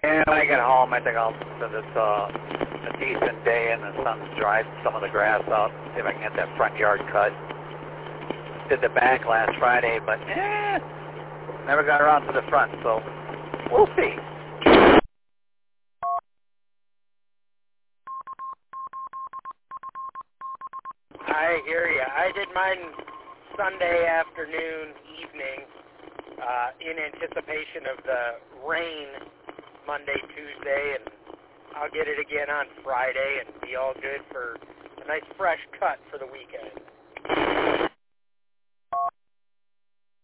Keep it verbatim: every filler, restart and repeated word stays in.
And when I get home, I think I'll, since it's uh, a decent day and the sun's dried some of the grass out, see if I can get that front yard cut. Did the back last Friday, but eh, never got around to the front, so we'll see. I hear you. I did mine Sunday afternoon, evening, uh, in anticipation of the rain Monday, Tuesday, and I'll get it again on Friday and be all good for a nice fresh cut for the weekend.